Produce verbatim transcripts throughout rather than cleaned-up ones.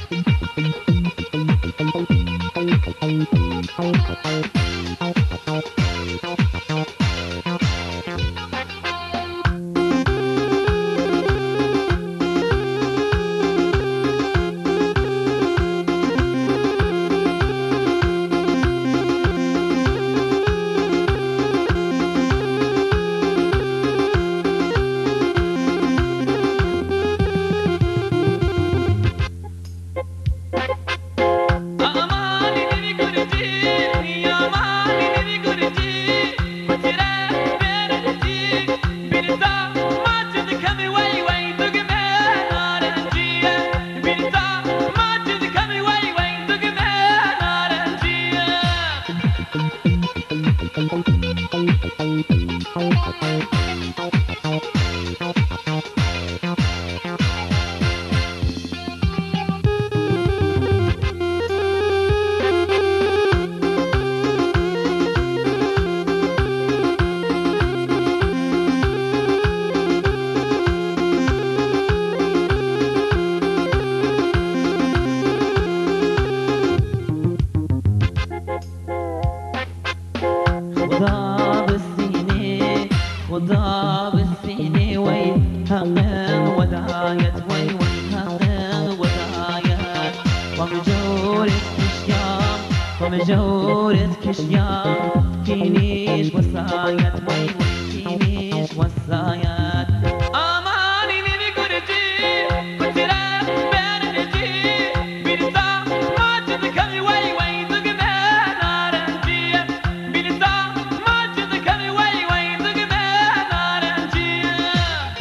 خدا بالسينة خدا بالسينة وي حقن ودايت وي وي حقن ودايت ومجورة كشيام ومجورة كشيام فينيش وصايت وي وي فينيش وصايت أماني نبي قرتي كتيرة بيرنتي بيرتا ما تذكري وي وي ذقبان أرنجية بيرتا ما تذكري وي وي ذقبان أرنجية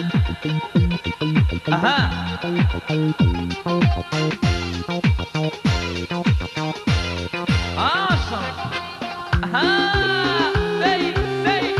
أها عشرة أها زي زي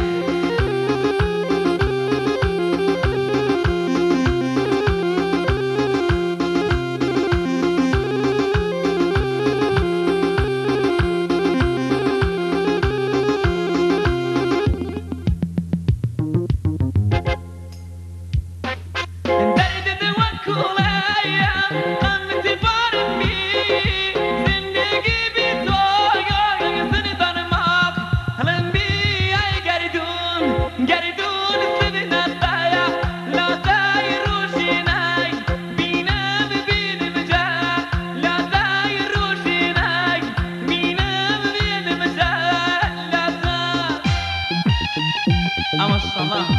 اندرد وكولايا قمت بارمي زندگی بی تو یا زندان ماف هلن بی ای گردون گردون سبی نستایا لا دای روشینای بینم بینم جا لا دای روشینای بینم بینم جا لا دای اما الصلاة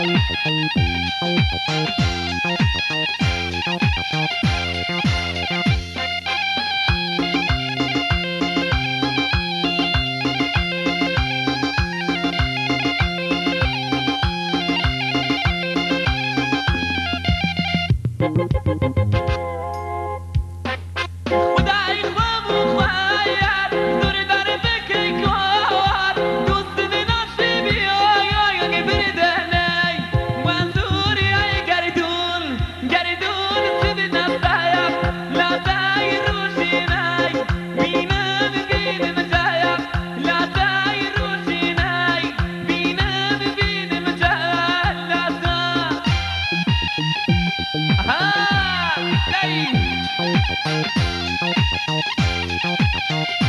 خدای خواب و خواهد دور در فکر کار دوست نفسی بیای اگه بردنی منظوری ای گردون گردون سبی نستایا لاتای روشینای بینم بینم جایا لاتای روشینای بینم بینم جایا لاتا آها دایی